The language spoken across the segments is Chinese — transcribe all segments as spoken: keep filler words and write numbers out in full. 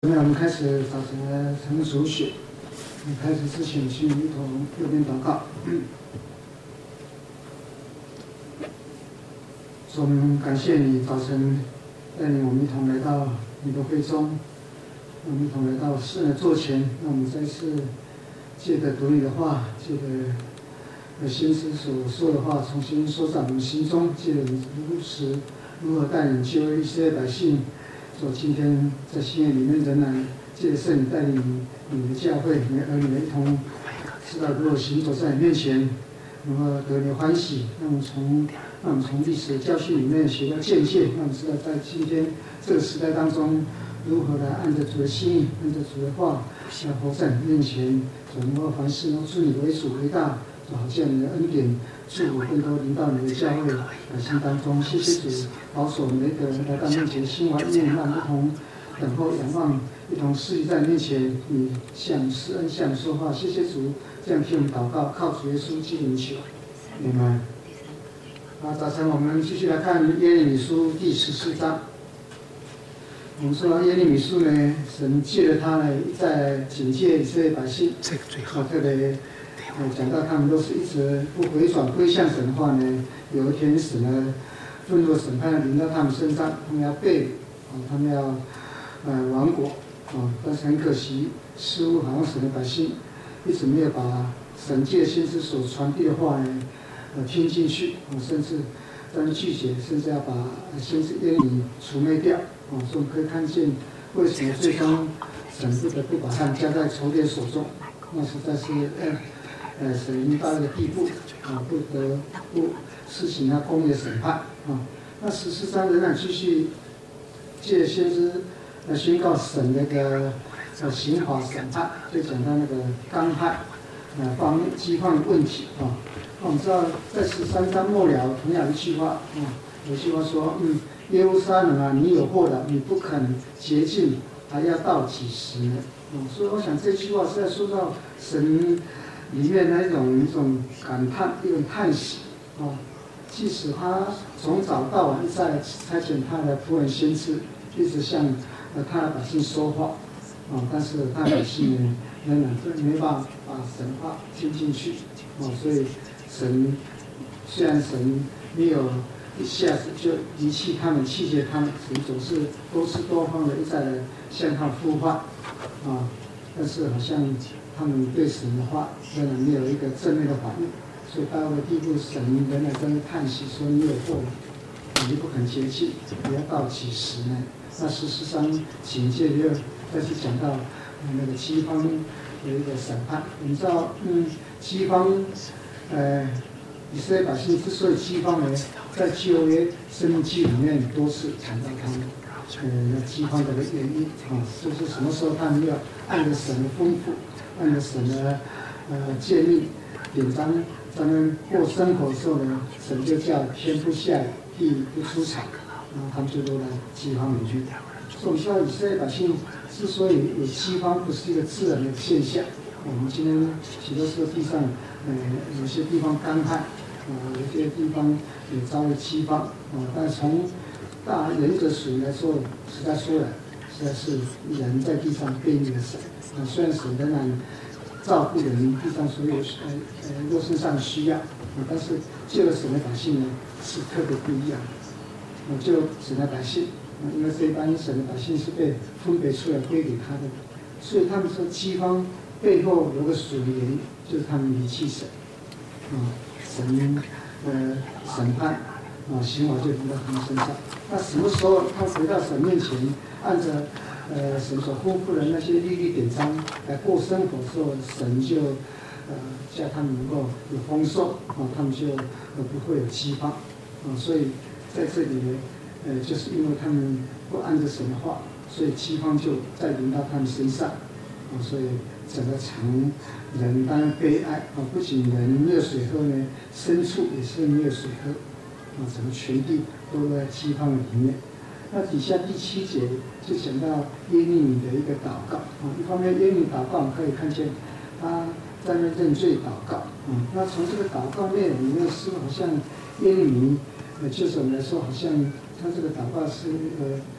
那我们开始早晨的晨主学。开始之前，请一同右边祷告。主，我们感谢你早晨带领我们一同来到你的会中，我们一同来到圣的座前。让我们再次借着读你的话，借着先知所说的话，重新说在我们心中。借着你如此如何带领救以色列百姓。说今天在新约里面仍然借着圣灵带领你的教会、你的儿女们一同知道如何行走在你面前，如何得你欢喜。让我们从让我们从历史的教训里面学到见解，让我们知道在今天这个时代当中，如何来按着主的心意、按着主的话，来活在你面前。如何凡事都尊你为主为大，就好像你的恩典祝福更多临到你的教会百姓当中。谢谢主，保守每一个人来到面前，心怀意念，让我们一同等候仰望，一同侍立在你面前，你向施恩向说话。谢谢主，这样听我们祷告，靠主耶稣基督名求，明白。啊，早晨我们继续来看耶利米书第十四章。我们说耶利米书呢，神借着他呢，在警戒以色列百姓。这个最后，特别呃讲到他们都是一直不回转归向神的话呢，有一天神呢，愤怒审判临到他们身上，他们要被啊，他们要呃亡国啊，但是很可惜，似乎好像神的百姓一直没有把神借先知所传递的话呢，呃听进去啊，甚至当然拒绝，甚至要把先知耶利米除灭掉。啊，所以我们可以看见，为什么最终神不得不把他们交在仇敌手中？那实在是，呃，呃，神到一个地步，啊，不得不施行他公义的审判啊。那十四章仍然继续借先知来宣告神那个呃刑法审判，就讲到那个干旱、呃方饥荒的问题啊。那我们知道，在十三章末了，同样一句话啊，有句话说，嗯。耶路撒冷啊，你有祸了，你不肯洁净，还要到几时呢？嗯，所以我想这句话是在说到神里面那一种一种感叹，一种叹息啊。即使他从早到晚一再差遣他的仆人先知，一直向呃他的百姓说话啊，但是他的百姓呢，仍然没办法把神话听进去啊。所以神虽然神没有一下子就离弃他们、弃绝他们，神总是多次多方的一再的向他们呼唤啊，但是好像他们对神的话仍然没有一个正面的反应，所以到了地步，神仍然在那叹息说：“你有祸，你不肯洁净，你要到几时呢？”那事实上，警戒又再去讲到那个饥荒的一个审判。你知道，嗯，饥荒，呃。以色列百姓之所以饥荒呢，在旧约生命记里面多次谈到他们呃饥荒的原因啊，就是什么时候他们要按着神的吩咐，按着神的呃诫命典章，咱们过生活的时候呢，神就叫天不下雨，地不出产，然后他们就都来饥荒里去。所以我们知道以色列百姓之所以有饥荒，不是一个自然的现象。我们今天许多时候地上，呃，有些地方干旱。啊，有些地方也遭遇饥荒啊，但从大人格属灵来说，实在说来，实在是人在地上背逆了神啊。虽然神仍然照顾人地上所有呃呃肉身上的需要啊，但是救了神的百姓呢，是特别不一样的。啊，救神的百姓啊，因为这一般神的百姓是被分别出来归给他的，所以他们说饥荒背后有个属灵原因，就是他们离弃神啊。神呃审判啊，刑罚就临到他们身上。那什么时候他回到神面前，按照呃神所吩咐的那些律例典章来过生活的时候，神就呃叫他们能够有丰收啊，他们就呃不会有饥荒啊。所以在这里呢，呃就是因为他们不按着神的话，所以饥荒就再临到他们身上啊。所以整个城人当然悲哀啊！不仅人没有水喝呢，牲畜也是没有水喝啊！整个全地都在饥荒里面。那底下第七节就讲到耶利米的一个祷告啊。一方面耶利米祷告，我们可以看见他在那认罪祷告啊。那从这个祷告内容里面，似乎好像耶利米，呃，就是我们来说，好像他这个祷告是呃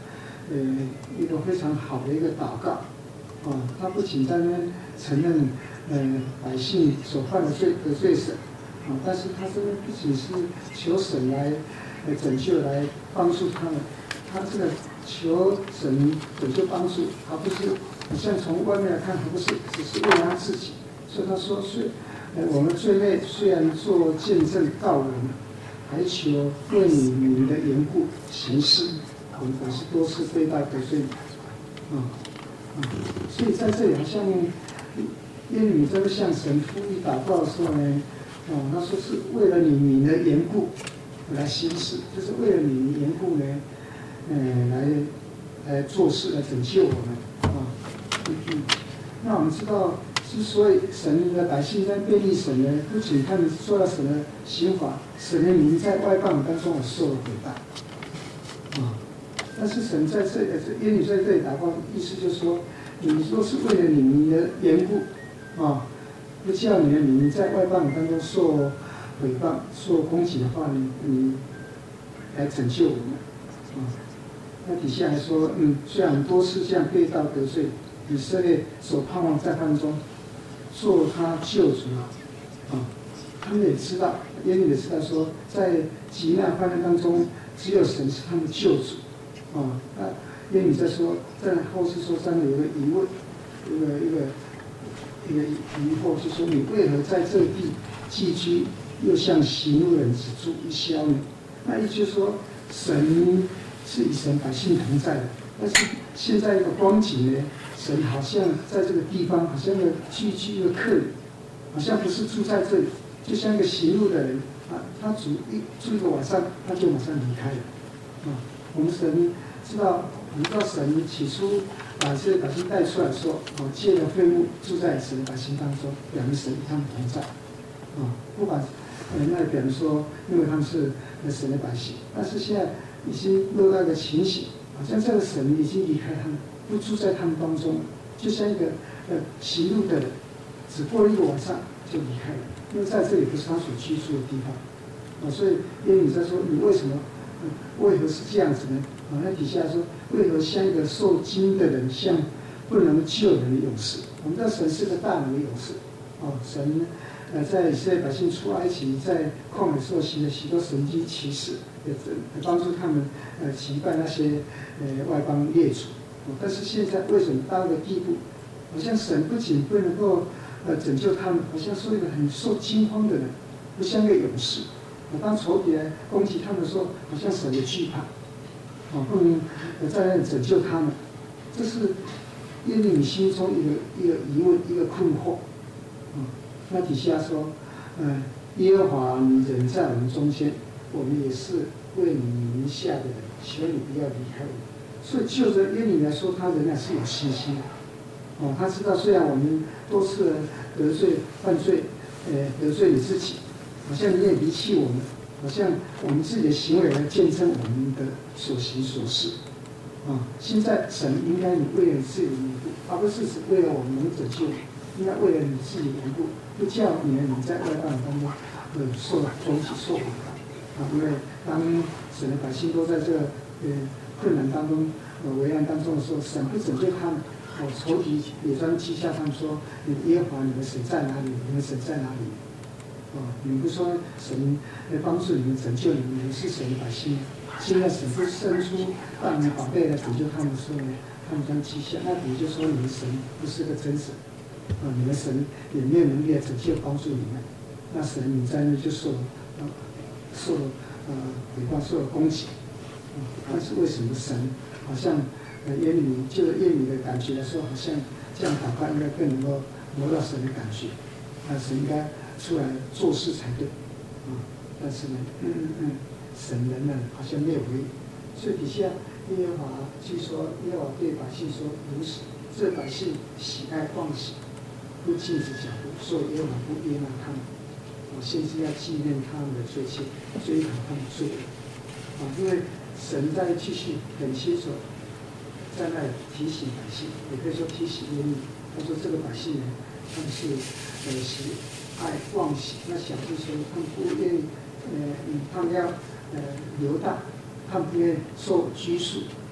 呃一个非常好的一个祷告，啊，他不仅在那边承认呃百姓所犯的罪得罪神，啊，但是他这边不仅是求神来来拯救来帮助他们，他这个求神拯救帮助，而不是好像从外面来看，而不是只是为了他自己，所以他说是呃我们罪内虽然做见证告人，还求为你名的缘故行事，我们凡事多次背道得罪你，啊啊，所以在这里好像耶利米在向神呼吁祷告的时候呢，哦，他说是为了你名的缘故来行事，就是为了你的缘故呢，呃，来来做事来拯救我们啊，嗯嗯。那我们知道，之所以神的百姓在背逆神呢，不仅他们受到神的刑罚，神的名在外邦当中也受了毁谤啊。但是神在这里，耶利米在这里祷告，意思就是说，你若是为了你名的缘故啊，不叫你的名在外邦当中受毁谤、受攻击的话呢，你来拯救我们啊。那底下还说，嗯，虽然多次这样背道得罪以色列，所盼望在他们中做他救主啊，他们也知道，耶利米也知道说，在极难患难当中，只有神是他们救主啊。那耶利米在说，在后世说上面有个疑问，一个一个一个疑惑，就说你为何在这地寄居，又向行路人止住一宵呢？那意思就是说，神是与神百姓同在的，但是现在一个光景呢，神好像在这个地方，好像一个居居一个客人，好像不是住在这里，就像一个行路的人啊，他住一住一个晚上，他就马上离开了啊。我们神知道，我们知道神起初把这些百姓带出来说，哦，借了废物住在神的百姓当中，表明神与他们同在啊。不管呃，那表明说，因为他们是神的百姓，但是现在已经落到一个情形，好像这个神已经离开他们，不住在他们当中，就像一个呃行路的人，只过了一个晚上就离开了，因为在这里不是他所居住的地方啊。所以耶利米在说，你为什么？嗯、为何是这样子呢？啊，那底下说，为何像一个受惊的人，像不能救人的勇士？我们知道神是个大能的勇士，哦，神呃在以色列百姓出埃及，在旷野时候行了许多神迹奇事，也帮助他们呃击败那些呃外邦列祖。哦，但是现在为什么到一个地步，好像神不仅不能够呃拯救他们，好像是一个很受惊慌的人，不像一个勇士。当仇敌来攻击他们的时候，好像神的惧怕，啊，不能在那里拯救他们，这是耶利米心中一个一个疑问，一个困惑，啊，那底下说，呃，耶和华你人在我们中间，我们也是为你名下的人，求你不要离开我们。所以就着耶利米来说，他仍然是有信心的，哦，他知道虽然我们多次得罪犯罪，呃，得罪你自己。好像你也离弃我们，好像我们自己的行为来见证我们的所行所事，啊！现在神应该你为了你自己的缘故，而不是只为了我们能拯救你，应该为了你自己的缘故，不叫你们你在外邦当中呃受攻击受苦啊！因为当神的百姓都在这个呃困难当中、呃危难当中的时候，神不拯救他们，哦，仇敌也专讥笑他们说：你耶和华你们神在哪里？你们神在哪里？哦，你们不说神来帮助你们、拯救你们，你们是神的百姓。现在神不伸出大能宝贝来拯救他们的时候呢，他们将讥笑，那等于就说你们神不是个真神，啊，你们神也没有能力来拯救帮助你们。那神你在那就受呃受呃诽谤、受了攻击。啊，但是为什么神好像呃耶利米就是耶利米的感觉来说，好像这样祷告应该更能够摸到神的感觉，那神应该出来做事才对，啊，但是呢，嗯嗯嗯，神人呢好像没有回应，所以底下耶和华据说耶和华对百姓说如此，这百姓喜爱妄喜，不禁止脚步，所以耶和华不悦纳他们，我先是要纪念他们的罪愆，追讨他们罪恶，啊，因为神在继续很清楚在那里提醒百姓，也可以说提醒耶利米，他说这个百姓呢，他们是呃喜爱妄喜，那小就说他们不愿意，呃，他们要呃游荡，他们不愿意受拘束，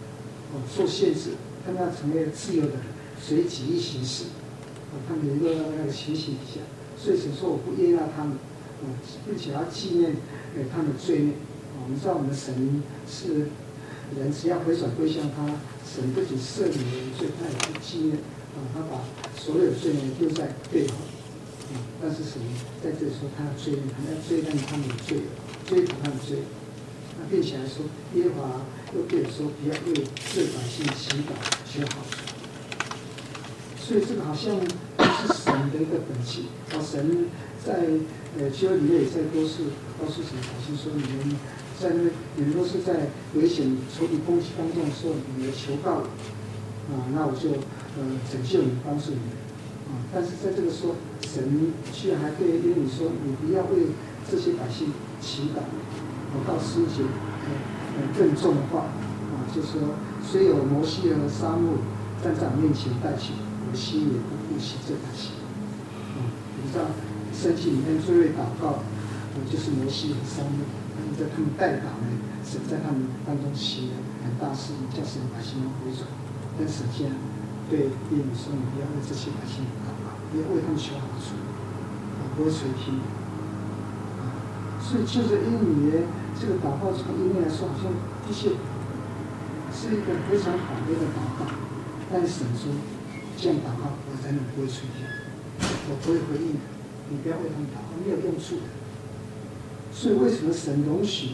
哦受限制，他们要成为自由的人，随己意行事，哦，他们一个那个情形底下，所以神说我不悦纳他们，哦，并且要纪念呃他们的罪孽。哦，我们知道我们的神是人，只要回转归向他，神不仅赦免人罪，他也去纪念，啊，他把所有罪孽丢在背后。啊，但是神在这里说他要追念，他要追念他们的罪，追讨他们的罪。那并且还说，耶和华又对我说，不要为这百姓祈祷求好处。所以这个好像是神的一个本性。啊，神在呃旧约里面也在多次告诉神百姓说，你们在那你们都是在危险仇敌攻击当中的时候，你们求告我，啊，那我就呃拯救你，帮助你们。啊，但是在这个时候，神居然还对耶利米说，你不要为这些百姓祈祷。我到十一节，呃，更重的话，啊，就说虽有摩西和沙漠站在我面前代求，我心也不顾惜这百姓。啊，你知道圣经里面最会祷告，呃，就是摩西和沙漠，在他们代祷呢，神在他们当中行了很大事，叫神百姓回转。但神现在对耶利米说，你不要为这些百姓祷告，不要为他们求好处，啊，不会垂听。所以就是因为这个祷告从因为来说，好像的确是一个非常好的一个祷告，但是神说这样祷告，我仍然不会垂听，我不会回应的，你不要为他们祷告，没有用处的。所以为什么神容许，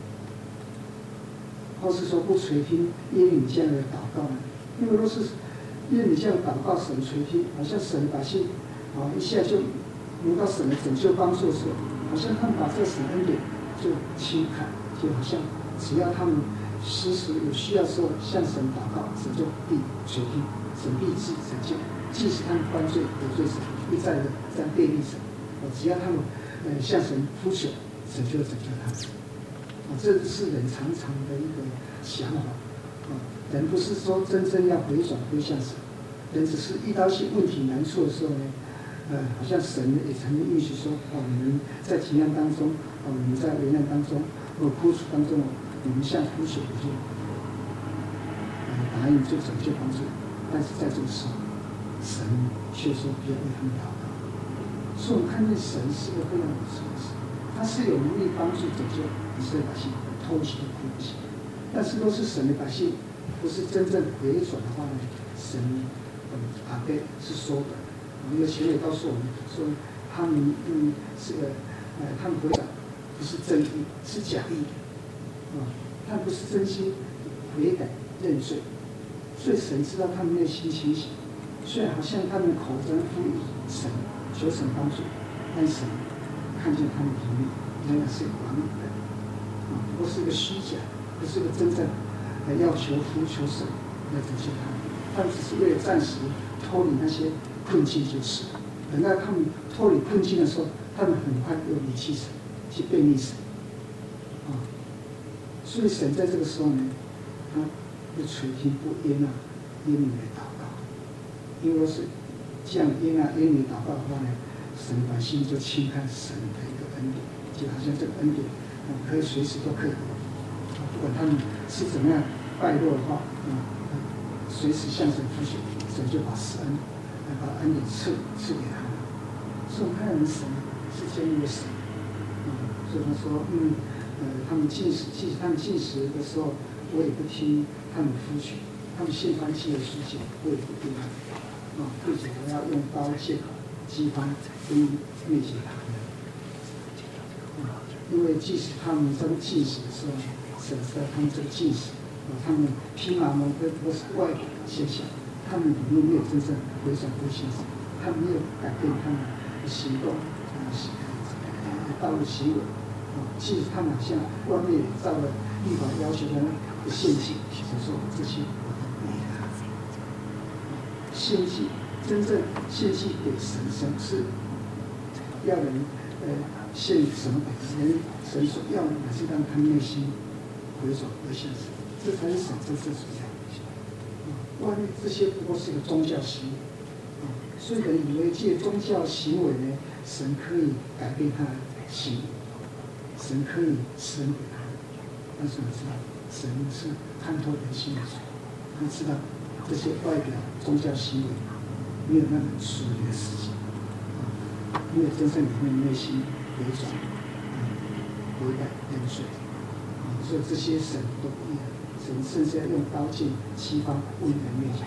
或是说不垂听耶利米这样的祷告呢？因为若是耶利米这样祷告，神垂听，好像神百姓啊一下就得到神的拯救帮助的时候，好像他们把这个神恩典就轻看，就好像只要他们时时有需要的时候向神祷告，神就必垂听，神必治拯救。即使他们犯罪得罪神，一再的在背逆神，哦，只要他们呃向神呼求，神就拯救他们。啊，这是人常常的一个想法。啊，人不是说真正要回转归向神，人只是遇到一些问题难处的时候呢。呃，好像神也曾经允许说，哦，你们在疾难当中，哦，你们在危难当中，或苦楚当中，你们向呼求，我就呃答应就拯救帮助。但是在这个时候，神却说不要为他们祷告。所以我们看见神是个非常不错的神，他是有能力帮助拯救以色列百姓脱离苦境。但是若是神的百姓不是真正回转的话呢，神嗯阿伯是说的。因为前面告诉我们说，他们嗯是个呃，他们回转不是真意，是假意，啊，他们不是真心悔改认罪，所以神知道他们内心清醒。虽然好像他们口中呼吁神，求神帮助，但神看见他们里面仍然是完美的，啊，不是个虚假，不是个真正呃要求呼求神来拯救他们，他们只是为了暂时脱离那些困境，就是等到他们脱离困境的时候，他们很快又离弃神，去背逆神，啊，所以神在这个时候呢，他不垂听不悦纳耶利米的祷告，因为是这样悦纳耶利米祷告的话呢，神百姓就轻看神的一个恩典，就好像这个恩典，啊，可以随时都可以，啊，不管他们是怎么样败落的话，啊，随时向神呼求，神就把施恩。把恩典赐赐给他们，所以我们看人神是这样一个神，嗯，所以他说，嗯，呃，他们进食，即使他们进食的时候，我也不听他们呼求，他们献燔祭的事情，我也不听他们，啊，并且我要用刀切口、饥荒跟灭绝他们，啊，因为即使他们在进食的时候，神知道他们这个进食，啊，他们披麻蒙跟不是外表的现象。他们里面没有真正回转归向神，他们没有改变他们的行动，啊，道路行为，啊，其实他们好像外面照了律法要求的的献祭，其实说这些我都没有。献祭真正献祭给神，神是要人呃献什么给人？神所要的乃是让他们内心回转归向神，这才是神真正所要的。外面这些不过是一个宗教行为，啊，所以人以为借宗教行为呢，神可以改变他的行为，神可以施恩给他，但是我知道，神是看透人心的主， 你知道这些外表宗教行为没有那么属灵的事情，啊，没有真正里面内心回转、啊悔改认罪，啊，所以这些神都不义，神甚至要用刀剑七方为人灭绝。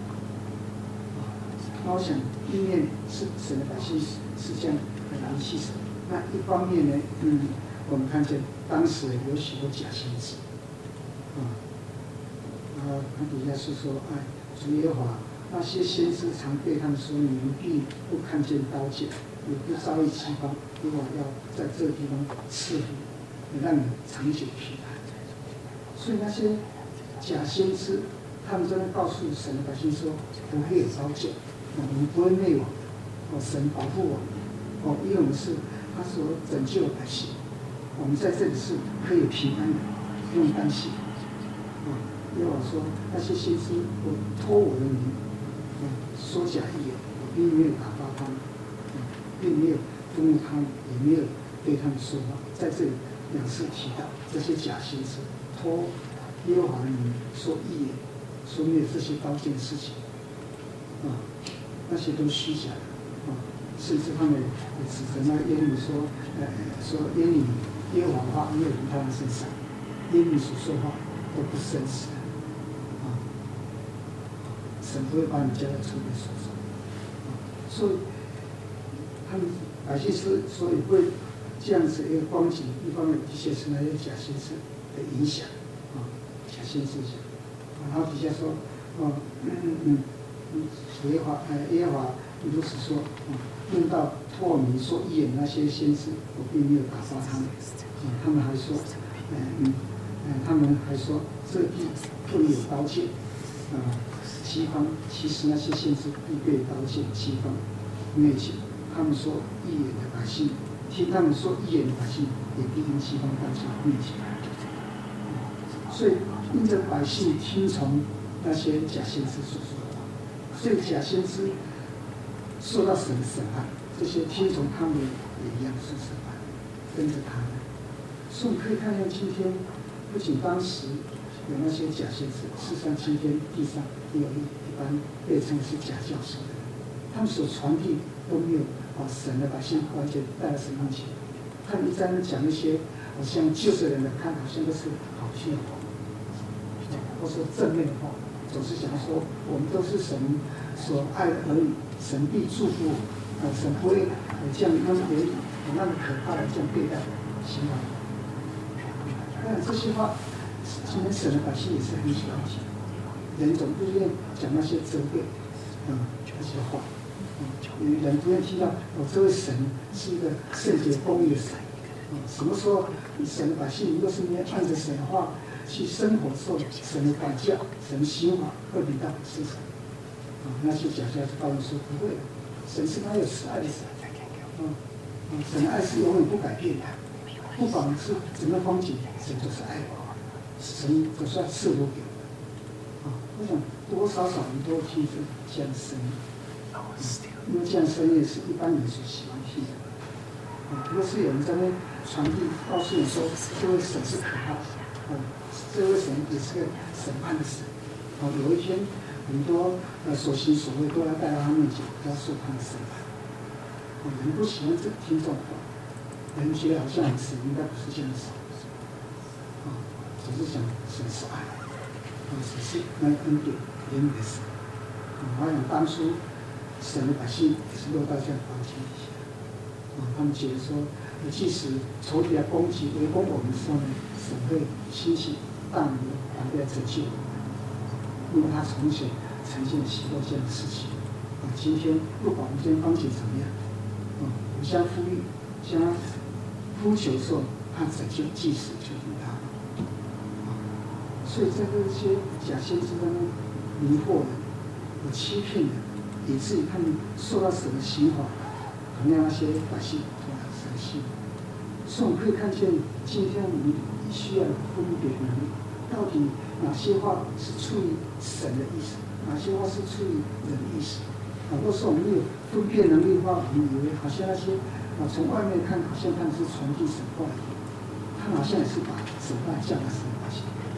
那我想，一面是神的百姓是这样很离弃神，那一方面呢，嗯，我们看见当时有许多假先知，啊，然后他底下是说，哎，主耶和华那些先知常对他们说，你们必不看见刀剑，也不遭遇饥荒，耶和华要在这个地方赐福，让你长久平安。所以那些假先知，他们真的告诉神的百姓说，不会有刀剑。我们不会灭亡，哦，神保护我们，哦，因为我们是他所拯救的百姓，我们在这里是可以平安的，不用担心。啊，因为我说那些先知，我托我的名，嗯，说假意言，我并没有打发他们，嗯，并没有愤怒他们，也没有对他们说话。在这里两次提到这些假先知托耶和华的名说意言，说没有这些刀剑的事情，啊。那些都虚假的，啊，甚至他们也指责那个耶利米说，呃，说耶利米耶和华话没有临他们身上，耶利米所说话都不真实的，啊，神不会把你交在仇敌手上，啊，所以他们百姓之所以会这样子一个光景，一方面的确是那些假先知的影响，啊，假先知讲，然后底下说，哦，嗯嗯嗯。嗯，耶和华，呃，耶和华如此说，啊，论到托米说预言那些先知，我并没有打发他们，啊，他们还说，呃，嗯，呃，他们还说这地会有刀剑，啊，饥荒，其实那些先知必被刀剑饥荒灭绝。他们说预言的百姓，听他们说预言的百姓，也必因饥荒刀剑灭绝。所以，因着百姓听从那些假先知所说。所以假先知受到神的审判，这些听从他们也一样受审判，跟着他们。所以我们可以看见今天，不仅当时有那些假先知，事实上今天地上也有一一般被称为是假教师的人，他们所传递都没有把神的百姓完全带到神面前，他们一在那讲一些好像救世人的看，好像都是好听的话，或是正面的话。总是想说，我们都是神所爱的儿女，神必祝福我，呃，神不会呃这样那么严厉、那么可怕的这样对待行为。当然这些话，今天神的百姓也是很喜欢讲，人总不愿意讲那些责备，嗯，那些话，嗯，人不愿意听到哦，这位神是一个圣洁公义的神，嗯，什么时候神的百姓如果是没按着神的话去生活受神的管教，神的刑罚会临到身上。啊，那些假教师告诉说不会，神是他有慈爱的神，嗯，嗯，神的爱是永远不改变的，不管是怎么光景，神都是爱我，神总是要赐福给我们。啊，我想多少少人都听出这样的声音，啊，因为这样的声音是一般人所喜欢听的。啊，如果是有人在那传递告诉你说这位神是可怕的，啊，这位神也是个审判的神，啊，有一天很多呃所行所为都要带到他面前，要受他的审判。啊，人不喜欢这听这种话，人觉得好像神应该不是这样子，啊，只是想神是爱，啊，只是那恩典怜悯的神。啊，我想当初神的百姓也是落到这样的环境底下，啊，他们觉得说，即使仇敌来攻击围攻我们的时候呢，神会兴起大能的反对来拯救我们，因为他从小呈现许多这样的事情。啊，今天不管我们今天光景怎么样，啊，互相呼吁，相呼求的时候，他拯救即使就于他。啊，所以在这些假先知当中迷惑人、有欺骗人，以至于他们受到神的刑罚，同样那些百姓同样神的刑罚。所以我们可以看见，今天我们需要分别能力，到底哪些话是出于神的意思，哪些话是出于人的意思。啊，若是我们有分辨能力的话，我们以为好像那些啊从外面看，好像他们是传递神话，他们好像也是把神话降在神的百姓。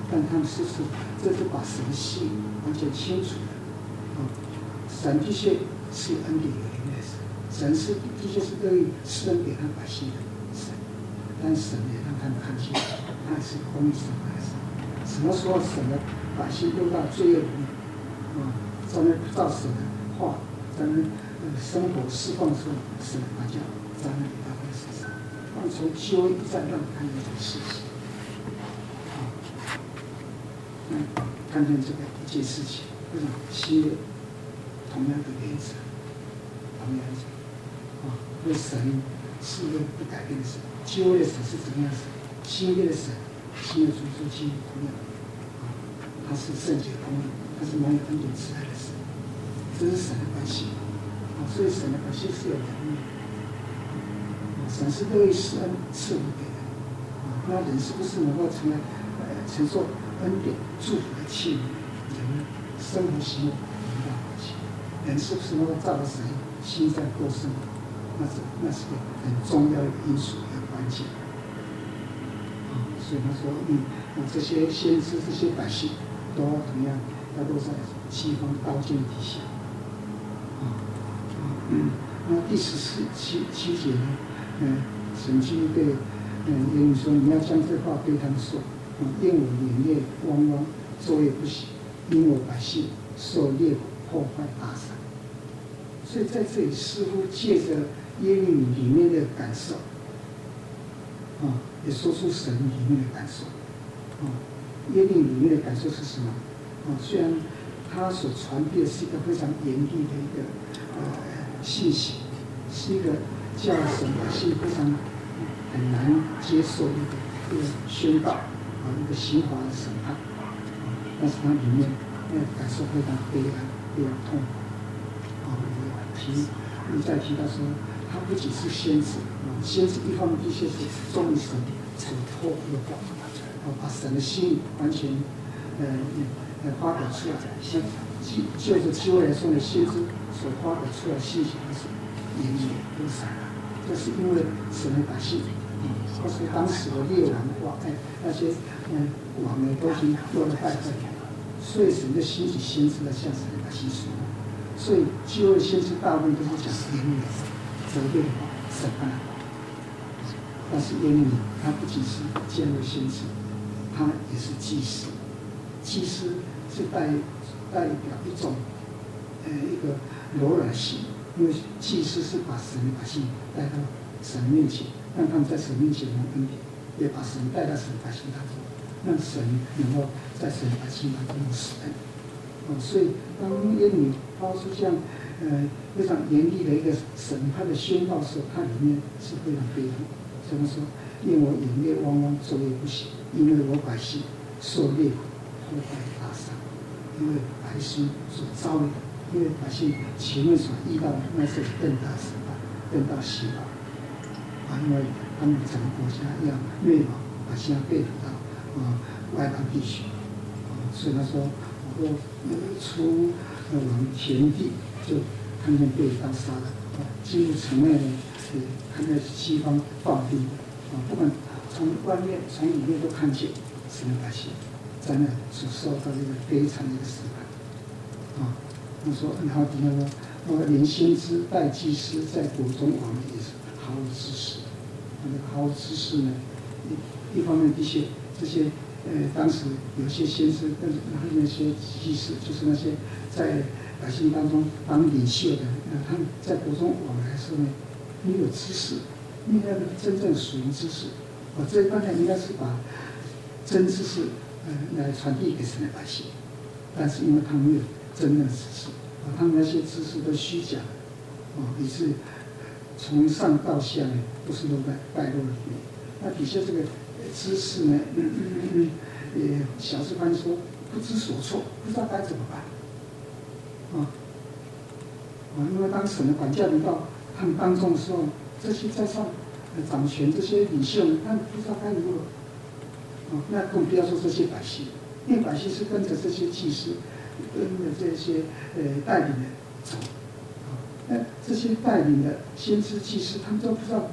但他们是是这是把神的心完全清楚了。啊，神的确是恩典有灵的神，神是的确是乐意施恩给他百姓的神，但神也让他们看见，他是公义审判的神。什么时候神的百姓落到罪恶里面，啊，咱们照神的话，咱们呃生活释放的时候，神把叫咱们到他的身上，让从旧约一再让看见这个事情，啊，嗯，看见这个一件事情，为什么新约同样的原则，同样的啊，因为神是一个不改变的神，旧约的神是怎么样神，新约的神，新约主耶稣基督同样，啊，他是圣洁公义，他是满有恩典慈爱的神，这是神的关系，啊，所以神的关系是有能力，啊，神是乐意施恩赐福给人，啊，那人是不是能够成为呃承受恩典祝福的器皿？人生活行为很大关系。人是不是能够照着神心在过生活？那是那是个很重要的因素和关键。啊，所以他说，嗯，啊，这些先知、这些百姓都要同样要落在西方刀剑底下。啊，啊，嗯，那第十四七七节呢？嗯，神经对嗯耶利说，你要将这话对他们说，啊，因我眼泪汪汪，昼夜不息，因我百姓受烈火破坏打伤。所以在这里似乎借着耶利米里面的感受，啊，也说出神里面的感受，啊，耶利米里面的感受是什么？啊，虽然他所传递的是一个非常严厉的一个呃信息，是一个叫神百姓非常很难接受的一个一个宣告啊，一个刑罚的审判，啊，但是它里面那个感受非常悲哀，非常痛苦。啊，提一再提到说，他不仅是先知，啊，先知一方面的确是忠于神，所托付的话，啊，把神的心意完全呃呃发表出来。像就就是机会来说呢，先知所发表出来的信息都是严厉都是，这是因为神的百姓，啊，或是当时的列王王哎那些嗯王呢都已经落了败坏，所以神的兴起先知来向神的百姓说。所以，旧约先知大部分都是讲严厉的责备的话、审判的话。但是耶利米他不仅是这样的先知，他也是祭司。祭司是代代表一种呃一个柔软性，因为祭司是把神的百姓带到神面前，让他们在神面前蒙恩典，也把神带到神的百姓当中，让神能够在神的百姓当中施恩。哦，所以当耶利米发出这样呃非常严厉的一个审判的宣告时，它里面是非常悲痛。怎么说？因我眼泪汪汪，昼夜不息，因为我百姓受烈火破坏打伤，因为百姓所遭遇的，因为百姓前面所遇到的那是更大审判、更大刑罚啊，因为他们整个国家要灭亡，百姓要被掳到啊外邦地区啊，所以他说。我出呃往田地，就看见被刀杀了；进入城内呢，也看见西方放兵啊，不管从外面从里面都看见神的百姓在那所受到这个悲惨的一个审判啊。他说，然后底下说，呃，连先知带祭司在国中王也是毫无知识。那个毫无知识呢，一一方面的确这些。呃，当时有些先知，但是还有那些祭司，就是那些在百姓当中当领袖的，呃，他们在国中往来的时候呢，没有知识，没有真正属灵知识。我这刚才应该是把真知识呃来传递给神的百姓，但是因为他们没有真正的知识，啊，他们那些知识都虚假，啊，也是从上到下呢都是落在败落里面。那底下这个。知识呢，嗯嗯嗯嗯，也小事班说不知所措，不知道该怎么办，啊啊，因为当神的管教临到他们当中的时候，这些在上掌权这些领袖，他们不知道该如何，啊，那更不要说这些百姓，因为百姓是跟着这些祭司，跟着这些呃带领的走，啊，那这些带领的先知祭司，他们都不知道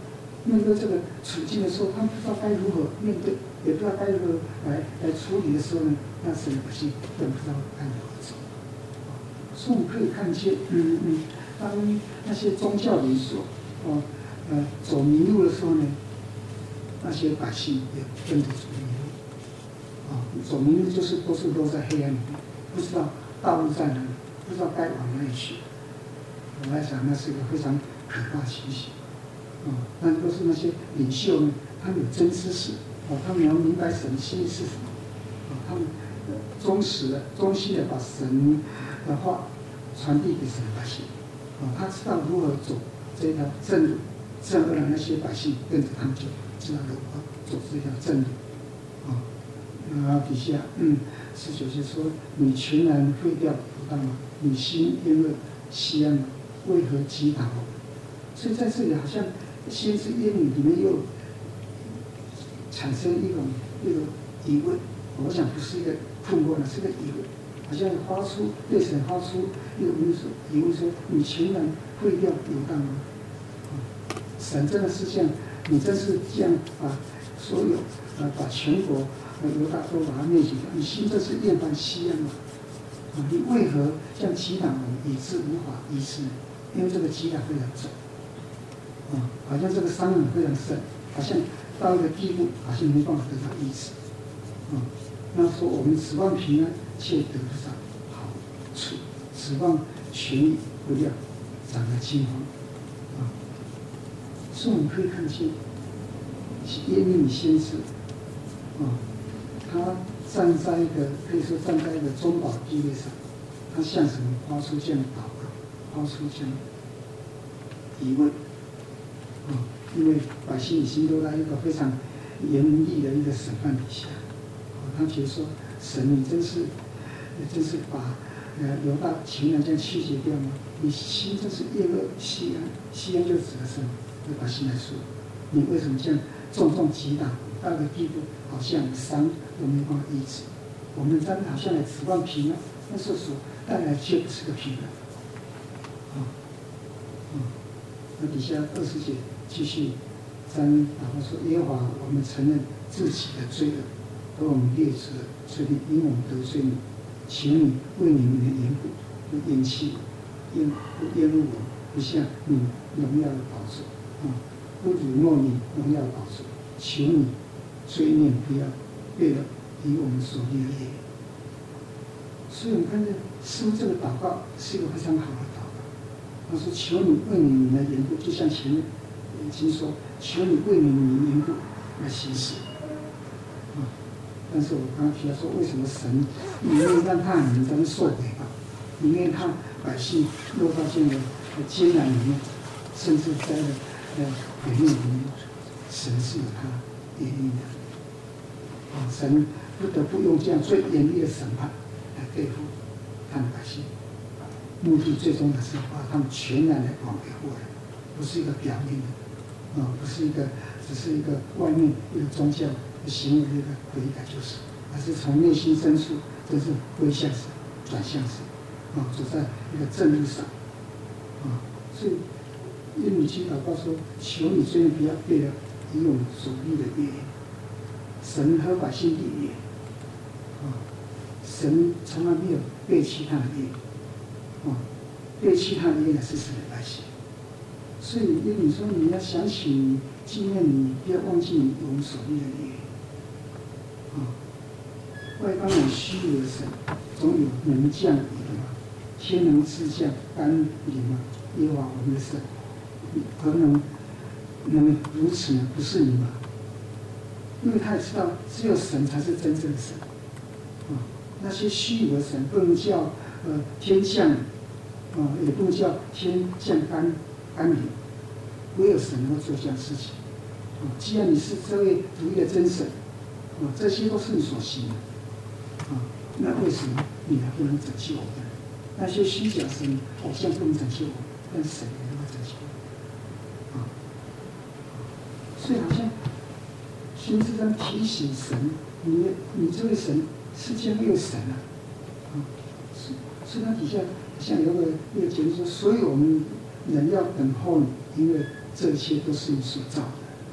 面对这个处境的时候，他们不知道该如何面对，也不知道该如何来来处理的时候呢，那神的百姓更不知道该如何走。所以我们可以看见，嗯嗯，当那些宗教领袖哦呃走迷路的时候呢，那些百姓也跟着走迷路。啊、哦，走迷路就是都是都在黑暗里面，不知道道路在哪里，不知道该往哪里去。我来想，那是一个非常可怕的情形。啊、哦，那都是那些领袖呢，他们有真知识，哦，他们要明白神的心意是什么，啊、哦，他们忠实的、忠心的把神的话传递给神的百姓，啊、哦，他知道如何走这条正路，正而让那些百姓跟着他们就知道如何走这条正路，啊、哦，然后底下，嗯，十九节说：“你全然废掉不当吗？你心厌恶西安吗？为何击打我？”所以在这里好像先知耶利米里面又产生一种一种疑问，我想不是一个困惑了，是个疑问，好像发出对神发出一个疑问说：“你全然废掉犹大吗？”神真的是这样，你真是这样把所有呃把全国呃犹大都把它灭绝掉？你心这是厌烦西安吗？啊，你为何这样击打我们，以致无法医治呢？因为这个击打非常重，啊，好像这个伤痕非常深，好像到一个地步，好像没办法得到医治，啊，那说我们指望平安，却得不到好处，指望权益不料，长了惊慌，啊，所以我们可以看见耶利米先知，啊，他站在一个可以说站在一个中保地位上，他向神发出这样的祷告，发出这样的疑问，啊，因为百姓已经都在一个非常严厉的一个审判底下，啊，他觉得说神你真是，真是把呃犹大全然这样驱绝掉吗？你心真是厌恶西安，西安就指的是对百姓来说，你为什么这样重重击打到一个地步，好像伤都没办法医治？我们真的好像来指望平安，但是所带来却不是个平安。啊，啊，那底下二十节继续三祷告说：耶和华，我们承认自己的罪恶和我们列祖的罪孽，因我们得罪你，求你为你们的缘故，不厌弃厌不厌恶我，不向你荣耀的宝座啊，不辱没你荣耀的宝座，求你追念不要为了以我们所立的业。所以我们看见似乎这个祷告是一个非常好的祷告。他说：求你为你们的缘故，就像前面已经说，求你为你们的缘故来行事。啊，但是我刚刚提到说，为什么神宁愿让他人真受毁谤，宁愿他百姓落到这样的艰难里面，甚至在了呃毁灭里面，神是有他原因的。啊，神不得不用这样最严厉的审判来对付他的百姓，目的最终的是把他们全然的挽回过来，不是一个表面的，啊，不是一个只是一个外面一个宗教的行为的一个悔改救赎，而是从内心深处真是归向神，转向神，啊，走在一个正路上，啊，所以耶利米祈祷告说：求你追念不要背了以我们所立的约，神和百姓立约。啊，神从来没有背弃他的约，啊，背弃他的约的是神的百姓。所以耶利米说，你要想起你纪念你，不要忘记你我们所立的约。啊，外邦人虚伪的神，总有能降雨的嘛，天能赐降甘霖嘛，耶和华我们的神，何能能如此呢？不是你吗？因为他也知道，只有神才是真正的神。啊，那些虚伪的神不能叫呃天降，啊，也不能叫天降甘甘霖，唯有神能够做这样的事情。啊，既然你是这位独一的真神，啊，这些都是你所行的，啊，那为什么你还不能拯救我们？那些虚假神好像不能拯救我们，但是神也能够拯救我们。啊，所以好像先知在提醒神，你你这位神。世界没有神啊，啊，是是它底下像有个一个节目说，所以我们人要等候你，因为这一切都是你所造的。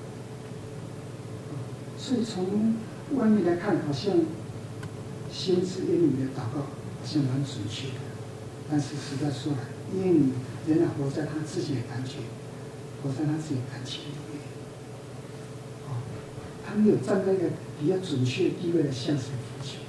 所以从外面来看，好像先知耶利米的祷告好像蛮准确的，但是实在说来，耶利米仍然活在他自己的感觉，活在他自己的感情里面。哦，他没有站在一个比较准确地位的向神呼求。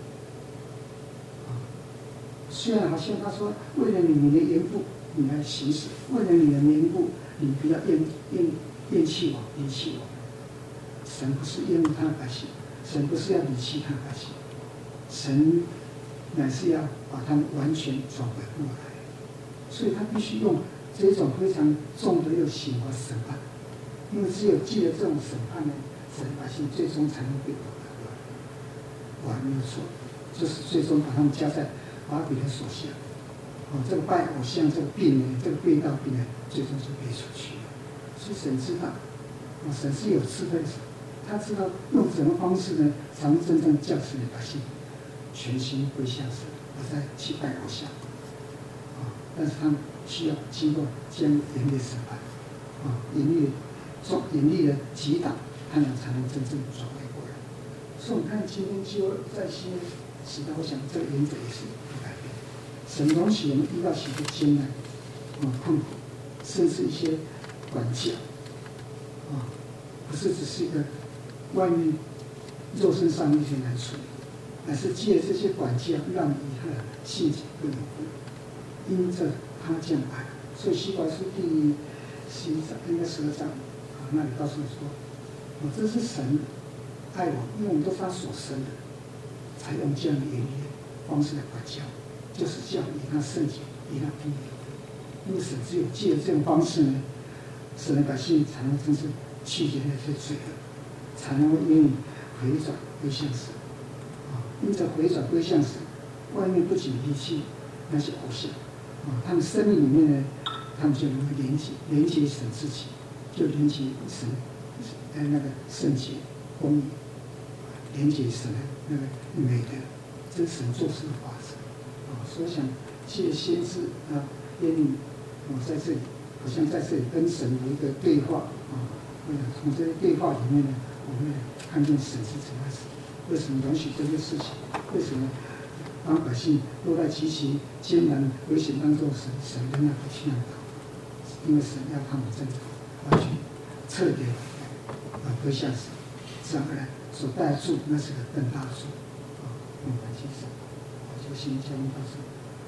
啊，虽然好像他说，为了你的缘故，你来行事；为了你的缘故，你不要厌厌厌弃我，离弃我。神不是厌恶他的百姓，神不是要离弃他的百姓，神乃是要把他们完全转回过来，所以他必须用这种非常重的又刑罚审判，因为只有记得这种审判呢，神百姓最终才能被保护过来。我还没有错，就是最终把他们交在巴比伦手下。哦，这个拜偶像这个病呢，这个被盗病呢，最终就被出去了。所以神知道，哦，神是有智慧的神。他知道用什么方式呢，才能真正教识百姓全心归向神，而再去拜偶像。啊，但是他们需要经过这样严厉的审判，啊，严厉的、重严厉的击打，他们才能真正转回过来。所以我们看今天就在新约时代，我想这个原则也是不改变。神容许我们遇到许多艰难、啊困苦，甚至一些管教，啊，不是只是一个。外面肉身上一些难处，乃是借这些管教，让你以后的性情更稳固。因着他这样爱，所以希伯来书第十一章应该十二章啊，那里告诉你说，我、哦、这是神爱我，因为我们都是他所生的，才用这样的严厉的方式来管教，就是叫以他圣洁，以他公义。因为神只有借这种方式呢，神的百姓才能真正拒绝那些罪恶。才能够因你回转归向神，啊，因着回转归向神，外面不仅离弃那些偶像，啊，他们生命里面呢，他们就能够连接连接神自己，就连接神，呃那个圣洁、公义，连接神的那个美的，这是神做事的法则，啊，所以想借先知啊，耶利米，我在这里好像在这里跟神有一个对话，啊，从这些对话里面呢。我们看见神是怎么样，为什么容许这些事情？为什么当百姓落在极其艰难危险当中，神神仍然不去让他？因为神要他们真的完全彻底啊归向神，自然而然所带住那是个更大的树啊，我们感谢神，我就先讲到这。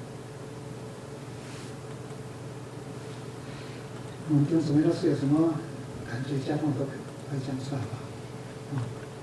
我们跟什么都是有什么感觉，家长都可以讲出来吧。嗯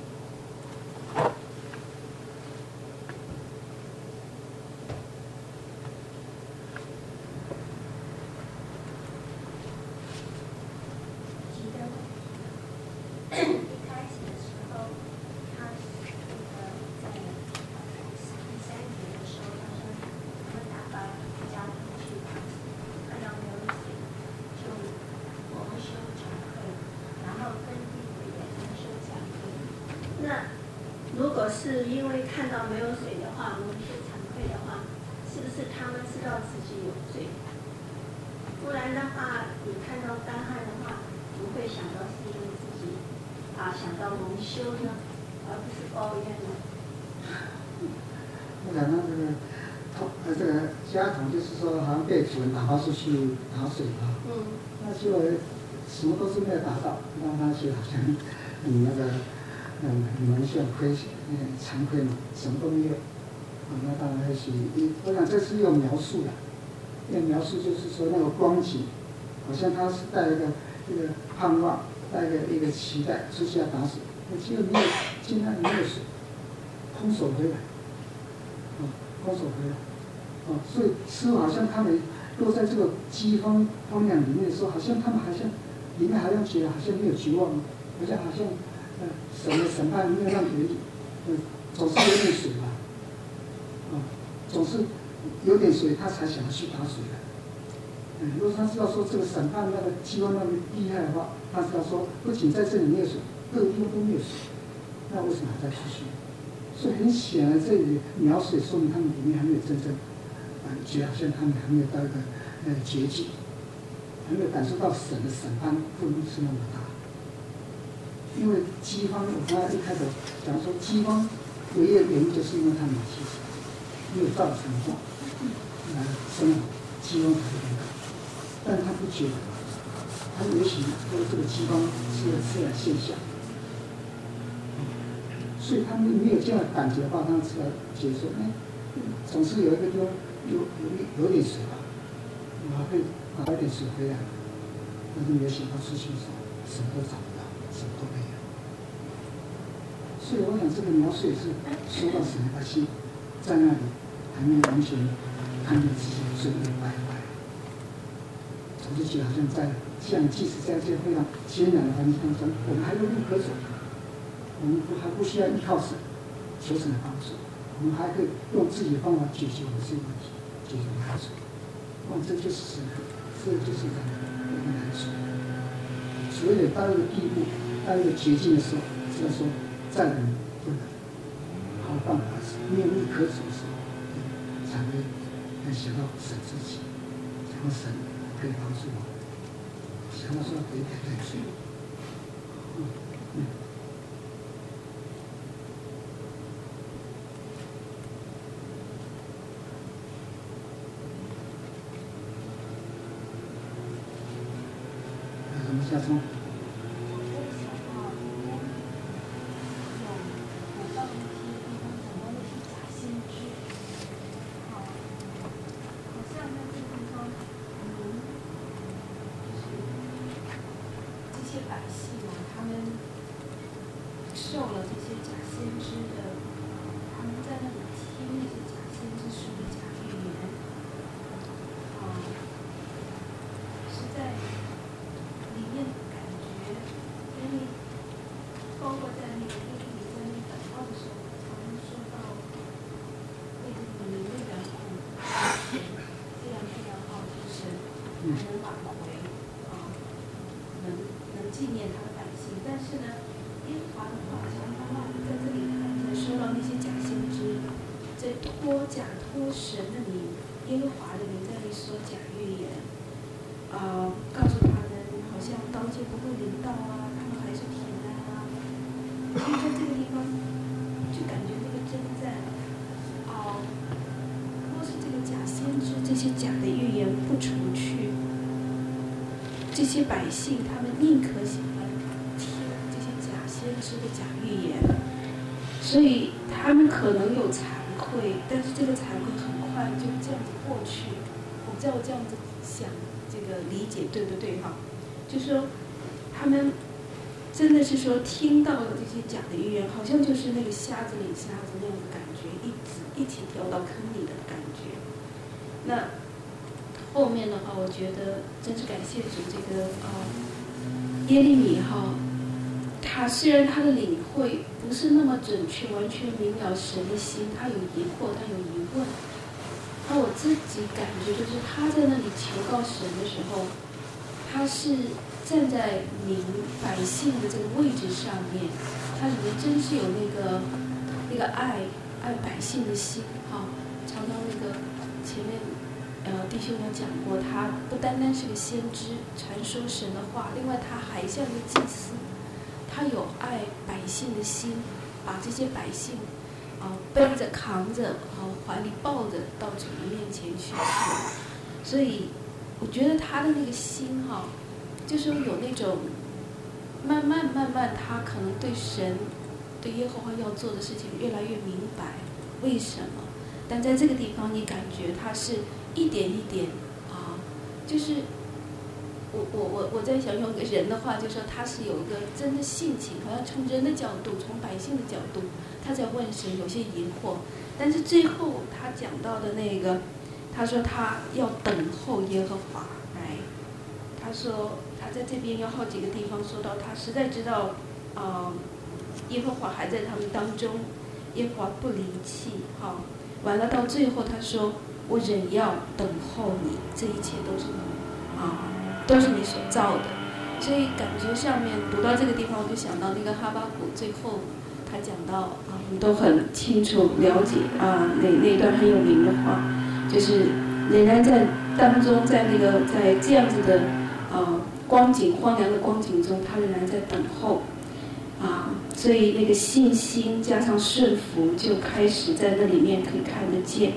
是因为看到没有水的话，蒙羞惭愧的话，是不是他们知道自己有罪？不然的话，你看到干旱的话，不会想到是因为自己啊想到蒙羞呢，而不是抱怨呢？ 我讲到这个统呃这个家统，就是说好像被主人打发出去打水嘛，嗯，那结果什么都是没有打到，让他觉得好像嗯那个。嗯，你们需要亏，嗯，惭愧嘛，什么都没有。啊，那当然是一，我想这是用描述的，用描述就是说那个光景，好像他是带一个一个盼望，带一个一个期待出去要打水，结果没有，竟然没有水，空手回来，啊，空手回来，啊，所以似乎好像他们落在这个饥荒荒凉里面的时候，好像他们好像里面好像觉得好像没有绝望，好像好像。呃，神的审判没有让别人，呃，总是有点水嘛，啊，总是有点水，他才想要去打水的。嗯，如果他知道说这个审判那个饥荒那么厉害的话，他知道说不仅在这里没有水，各个地方都没有水，那为什么还在继续？所以很显然，这里描述也说明他们里面还没有真正，啊、呃，觉得好像他们还没有到一个呃绝境，还没有感受到神的审判负力是那么大。 因为饥荒，我刚才一开头讲说饥荒唯一的原因就是因为他们其实没有造成过，来生活饥荒才会很大，但他不觉得，他也许说这个饥荒是个自然现象，所以他们没有这样的感觉的话，他们出来解说，哎，总是有一个地方有有有点水吧，我还会拿一点水回来，但是没有想到出去的时候什么都找不到，什么都没有。所以我想这个描述也是说到神的百姓在那里还没完全看见自己罪恶败坏，总是觉得好像在像即使在这个非常艰难的环境当中，我们还有路可走，我们不还不需要依靠神求神的帮助，我们还可以用自己的方法解决我们这个问题，解决难处。哇，这就是神，这就是人的难处。所以到一个地步，到一个绝境的时候，知道说再人不能，好办法是没有路可走的时候，才会要想到神自己，想到神可以帮助我，想到说可以改变罪。嗯嗯。有什么下冲？ 受了这些假先知的，他们在那里听那些假先知说的假预言，啊、嗯，是在里面感觉，因为包括在那个耶利米在那祷告的时候，常常说到为这个民的缘故，这样这样好，就是还能挽回啊、嗯，能能纪念他的百姓，但是呢。耶和华的话，常常在这里在说到那些假先知，在托假托神的名，耶和华的名在那里说假预言，啊、呃，告诉他们好像刀剑不会临到啊，他们还是平安啊。所以在这个地方就感觉那个征战，啊、呃，若是这个假先知这些假的预言不除去，这些百姓他们宁可喜欢。先知的假预言，所以他们可能有惭愧，但是这个惭愧很快就这样子过去。我不知道我这样子想，这个理解对不对哈？就是说，他们真的是说听到了这些假的预言，好像就是那个瞎子领瞎子那样的感觉，一直一起掉到坑里的感觉。那后面的话，我觉得真是感谢主，这个啊、呃、耶利米哈。他虽然他的领会不是那么准确，完全明了神的心，他有疑惑，他有疑问。那我自己感觉就是他在那里求告神的时候，他是站在民百姓的这个位置上面，他里面真是有那个那个爱爱百姓的心哈、哦。常常那个前面呃弟兄有讲过，他不单单是个先知，传说神的话，另外他还像个祭司。他有爱百姓的心，把这些百姓啊、呃、背着扛着啊、呃、怀里抱着到主的面前去。所以我觉得他的那个心哈、啊，就是有那种慢慢慢慢，他可能对神、对耶和华要做的事情越来越明白为什么。但在这个地方，你感觉他是一点一点啊，就是。我我我我在想用个人的话，就说他是有一个真的性情，好像从人的角度，从百姓的角度，他在问神有些疑惑。但是最后他讲到的那个，他说他要等候耶和华来。他说他在这边有好几个地方说到，他实在知道，啊、呃，耶和华还在他们当中，耶和华不离弃，哈、哦。完了到最后他说，我仍要等候你，这一切都是你，啊。都是你所造的，所以感觉上面读到这个地方，我就想到那个哈巴谷最后他讲到啊，我们都很清楚了解啊，那那段很有名的话，就是仍然在当中，在那个在这样子的呃光景荒凉的光景中，他仍然在等候。 啊，所以那个信心加上顺服，就开始在那里面可以看得见。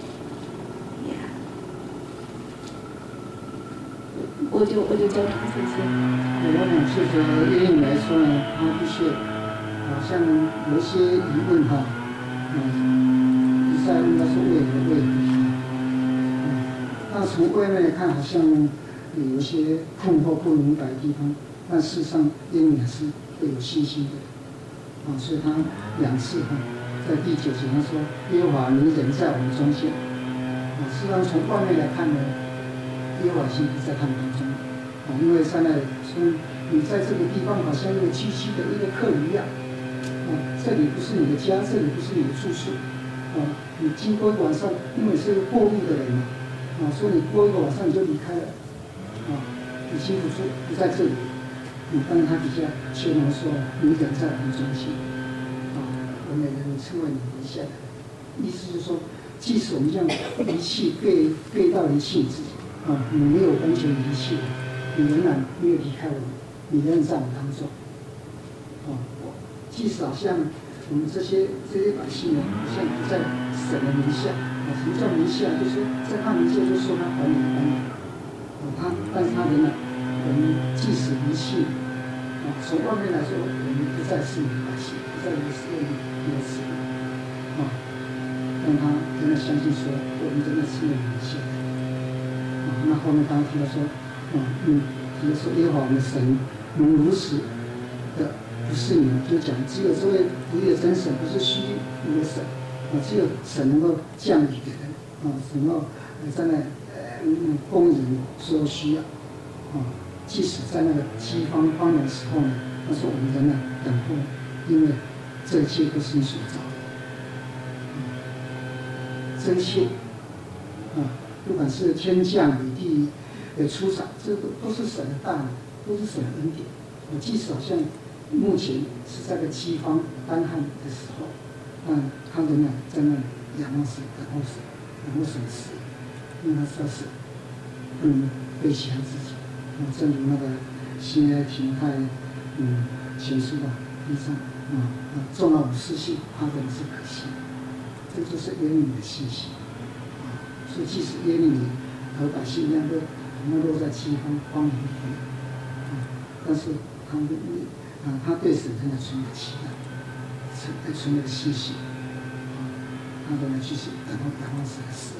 我就我就交通这些。 我想借着耶利来说呢，他的确好像有一些疑问哈，嗯，以赛亚问他说为何为何？嗯，那从外面来看，好像有一些困惑不明白的地方，但事实上耶利还是会有信心的，啊，所以他两次哈，在第九节他说耶和华你人在我们中间，啊，事实上从外面来看呢。耶和华心不在他们当中，啊，因为在那说你在这个地方好像一个区区的一个客人一样，啊，这里不是你的家，这里不是你的住宿，啊，你经过一个晚上，因为是个过路的人嘛，啊，所以你过一个晚上你就离开了，啊，你心不住不在这里，你当他底下却能说你人在我们中心，啊，我每个人称为你留下来，意思就是说，即使我们这样离弃背背道离弃自己。啊，你没有完全离弃我，你仍然没有离开我，你仍然在我当中。啊，即使好像我们这些这些百姓呢，好像不在神的名下，啊，什么叫名下？就是说在他名下就说他管理管理，啊，他但是他仍然，我们即使离弃，啊，从外面来说，我们不再是你的百姓，不再是你的子民，啊，但他仍然相信说，我们真的是你的名下。那后面刚刚提到说，啊，嗯，提到说耶和华我们的神能如此的不是你们，就讲只有这位独一的真神，不是虚无的神，啊，只有神能够降雨给人，啊，能够在那呃嗯供应所有需要，啊，即使在那个饥荒荒凉的时候呢，但是我们仍然等候，因为这一切都是你所造的，啊，这一切，啊。不管是天降雨地的出产，这都都是神的大能，都是神的恩典。我即使好像目前是在个饥荒干旱的时候，但他仍然在那里仰望神，等候神，等候神的事，因为他知道神不能背弃他自己。啊，正如那个新约提摩太嗯前书吧一章啊啊，重要五事性，他的人是可信，这就是耶利米的信心。所以，即使耶利米和百姓一样，都好像落在饥荒荒凉里面，啊，但是他们啊，他对神真的存有期待，存存有信心，啊，他仍然继续等候仰望神的事。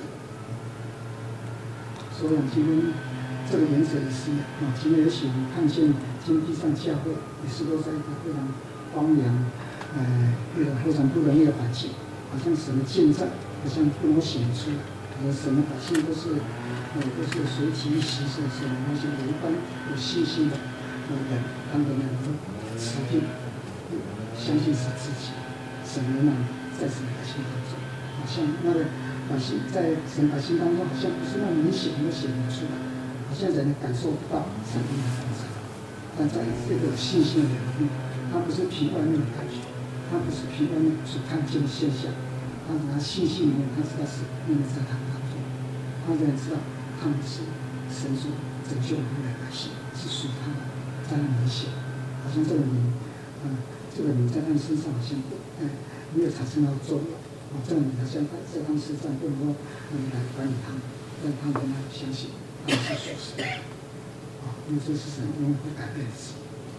所以，今天这个原则也是一样啊。今天也许我们看见今天地上教会也是落在一个非常荒凉，呃，一个非常不容易的环境，好像神的见证好像不能显出来。和神的百姓都是，呃，都是随其习是神，而且有一般有信心的呃人，他们能够持定，相信是自己，神仍然在神百姓当中，好像那个百姓在神百姓当中，好像不是那么明显的显明出来，好像人感受不到神的同在，但在这个信心的领域，他不是凭外面的感觉，他不是凭外面所看见的现象。他他信心里面，他知道是因为在他们当中，他仍然知道他们是神所拯救我们的百姓，是属他的，在他名下，好像这个名，啊、呃，这个名在他们身上好像哎、呃、没有产生到作用，啊，这个名好像在在他们身上不能够嗯来管理他们，但他们仍然相信他们是属神的，啊，因为这是神永远不改变的事。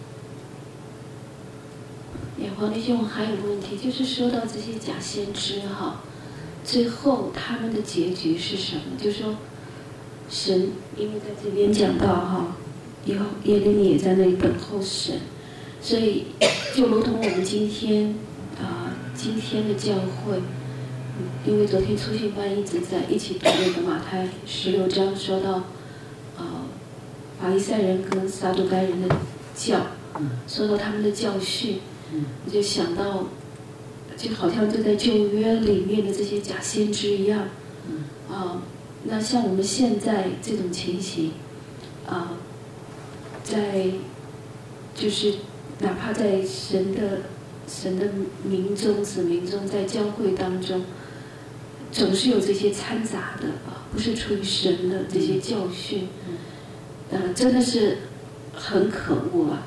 也黄弟兄还有个问题，就是说到这些假先知哈，最后他们的结局是什么？就是说，神因为在这边讲到哈，以后耶利米也在那里等候神，所以就如同我们今天啊、呃，今天的教会，因为昨天初训班一直在一起读那个马太十六章，说到啊、呃，法利赛人跟撒都该人的教，说到他们的教训。我就想到，就好像就在旧约里面的这些假先知一样，啊，那像我们现在这种情形，啊，在就是哪怕在神的神的民中、子民中，在教会当中，总是有这些掺杂的啊，不是出于神的这些教训，呃，真的是很可恶啊。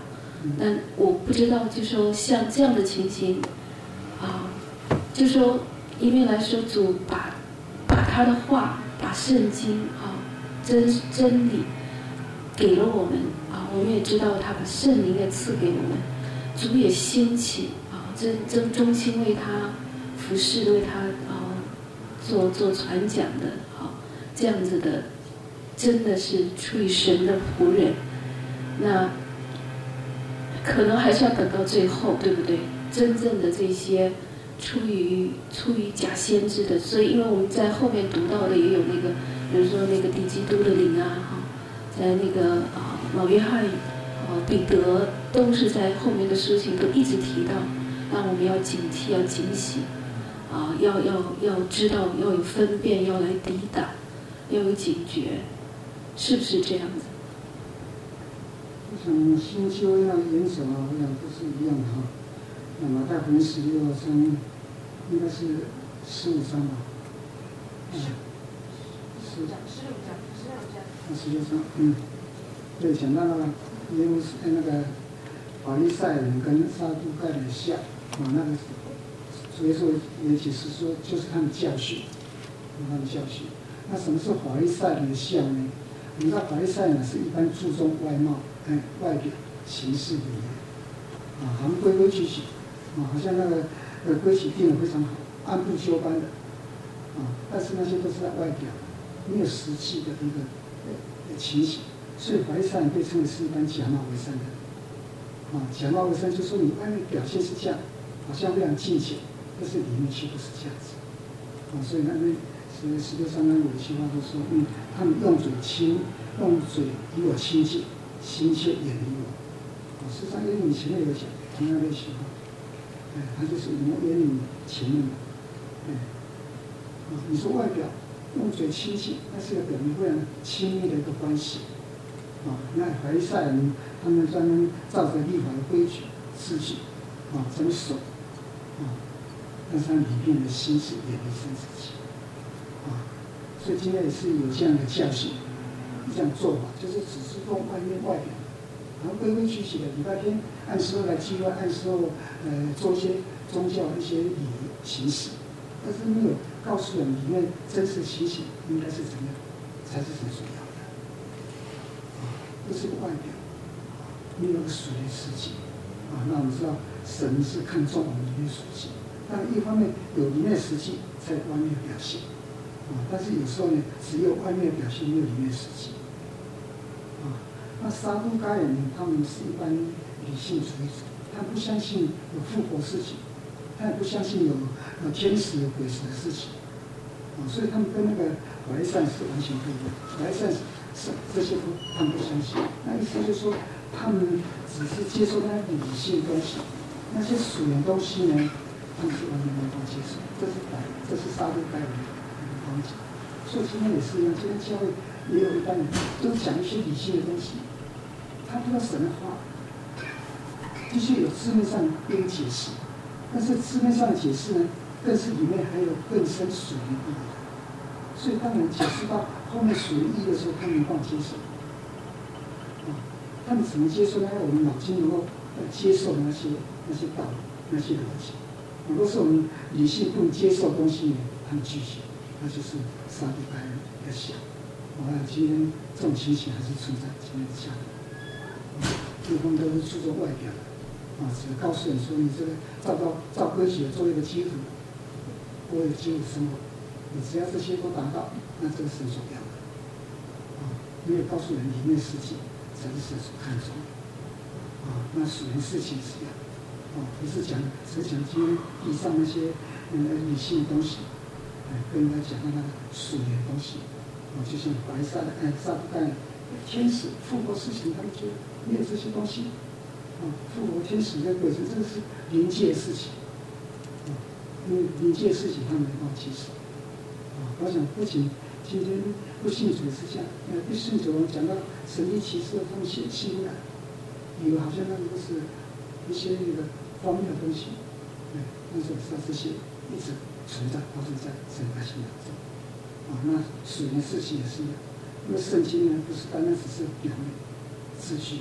但我不知道，就说像这样的情形，啊，就说一面来说，主把把他的话，把圣经啊真真理给了我们啊，我们也知道他把圣灵也赐给我们，主也兴起啊，真真忠心为他服侍，为他啊做做传讲的啊，这样子的，真的是出于神的仆人，那。可能还是要等到最后，对不对？真正的这些出于出于假先知的，所以因为我们在后面读到的也有那个，比如说那个敌基督的灵啊，哈，在那个啊老约翰、啊彼得都是在后面的书信都一直提到，让我们要警惕，要警醒，啊，要要要知道，要有分辨，要来抵挡，要有警觉，是不是这样子？ 我想新修要严守啊，我想都是一样的哈。那马太福音十六章应该是十五章吧？嗯，十六章，十六章，十六章。啊，十六章，嗯，对，讲到那个耶路撒那个法利赛人跟撒都该人像啊，那个所以说也解释说就是他们教训，他们教训。那什么是法利赛人的像呢？你知道法利赛人是一般注重外貌。哎，外表、形式的人，啊，好像规规矩矩，啊，好像那个呃规矩定得非常好，按部就班的，啊，但是那些都是在外表，没有实际的一个呃情形，所以法利赛人被称为是一般假冒为善的，啊，假冒为善就说你外面表现是这样，好像非常敬虔，但是里面却不是这样子，啊，所以那边十十六章那有一句话就说，嗯，他们用嘴亲，用嘴与我亲近。心却远离我。啊，实际上，因为你前面有讲同样类型哈，哎，他就是我们远离前面的，哎，啊，你说外表用嘴亲近，那是一个表明非常亲密的一个关系，啊，那法利赛人他们专门照着律法的规矩秩序，啊，怎么守，啊，但是他里面的心是远离神自己，啊，所以今天也是有这样的教训。这样做法就是只是用外面外表，然后规规矩矩的，礼拜天按时候来聚会，按时候呃做一些宗教一些礼仪形式，但是没有告诉人里面真实情形应该是怎样，才是神所要的。啊，这是个外表，没有个属灵实际。啊，那我们知道神是看重我们里面属性，但一方面有里面实际，才有外面表现。啊，但是有时候呢，只有外面表现，没有里面实际。啊，那撒都该人他们是一般理性主义者，他不相信有复活事情，他也不相信有有天使、鬼神的事情。啊，所以他们跟那个法利赛是完全不一样。法利赛是这些不，他们不相信。那意思就是说，他们只是接受那理性的东西，那些属灵东西呢，他们是完全没法接受。这是法，这是撒都该人。所以今天也是一样，今天教会也有一般人都讲一些理性的东西，他不知道神的话，的确有字面上一个解释，但是字面上的解释呢，更是里面还有更深属灵意义的。所以当我们解释到后面属灵意义的时候，他们没办法接受。啊，他们只能接受那我们脑筋能够接受的那些那些道理、那些逻辑。如果是我们理性不能接受的东西呢，他们拒绝。那就是撒都该人的想，我看今天这种情形还是存在今天的家庭，一方都是注重外表的，啊，只告诉你说你这个照照照规矩做一个基础，过一个基础生活，你只要这些都达到，那这个是所要的，啊，没有告诉人里面实际才是神所看重的，啊，那属灵事情是这样，啊，不是讲只讲今天地上那些呃理性的东西。跟人家讲那个属灵的东西，啊，就像法利赛的哎撒都该人，天使复活事情，他们就没有这些东西，啊，复活天使跟鬼神，这个是灵界的事情，啊，因为灵界的事情他们没办法接受，啊，我想不仅今天不信主是这样，呃，不信主我们讲到神迹奇事，他们信信不来，以为好像那个都是一些那个方面的东西，哎，但是知道这些一直。存在发生在神百姓当中，啊，那属灵事情也是一样，因为圣经呢不是单单只是表面字句而已，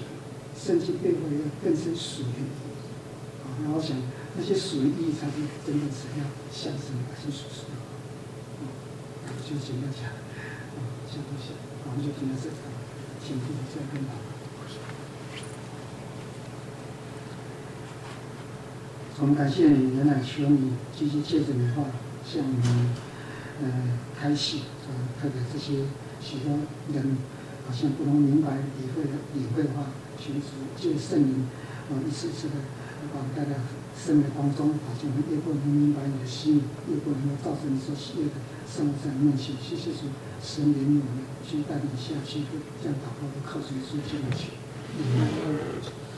圣经背后一个更深属灵的意义。啊，然后我想那些属灵意义才是真正神要向神百姓所说的话。啊，我就简单讲，啊，下多下，我们就听到这个，请父再跟祷告。我们感谢你，仍然求你继续借着你的话向我们呃开启，呃，特别这些许多人好像不能明白理会的理会的话，求主借圣灵啊、呃、一次次的把我们带到生命当中，好像我们越不能明白你的心意，越不能够造成你所喜悦的生活在面前。谢谢主，神怜悯我们，去带领下去，这样祷告，靠主耶稣基督的名。